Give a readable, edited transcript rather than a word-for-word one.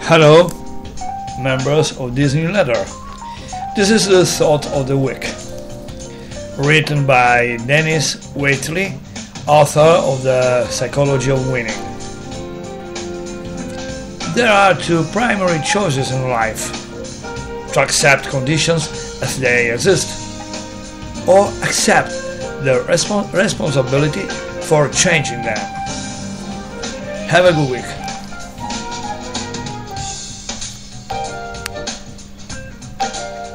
Hello, members of this newsletter. This is the thought of the week, written by Dennis Waitley, author of The Psychology of Winning. There are two primary choices in life: to accept conditions as they exist, or accept the responsibility for changing them. Have a good week.